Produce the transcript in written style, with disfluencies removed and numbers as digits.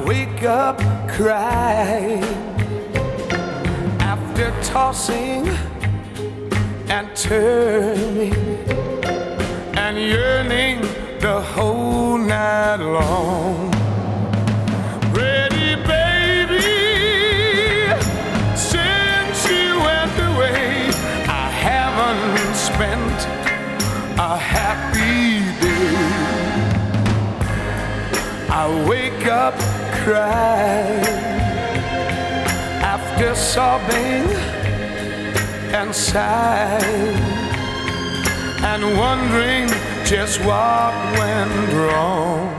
wake up crying after tossing and turning and yearning the whole night long. Pretty baby, since you went away, I haven't spent a happy day. I wake up crying after sobbing and sighing and wondering just what went wrong.